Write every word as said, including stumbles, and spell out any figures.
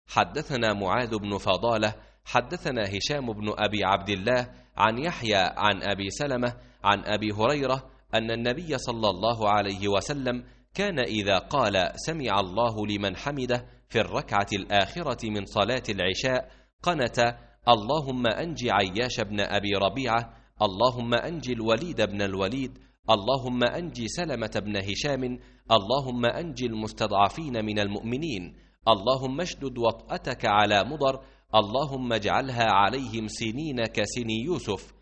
حدثنا معاذ بن فضالة حدثنا هشام بن أبي عبد الله عن يحيى عن أبي سلمة عن أبي هريرة أن النبي صلى الله عليه وسلم كان إذا قال سمع الله لمن حمده في الركعة الآخرة من صلاة العشاء قنت: اللهم أنج عياش بن أبي ربيعة، اللهم أنج الوليد بن الوليد، اللهم أنج سلمة بن هشام، اللهم أنج المستضعفين من المؤمنين، اللهم اشدد وطأتك على مضر، اللهم اجعلها عليهم سنين كسن يوسف،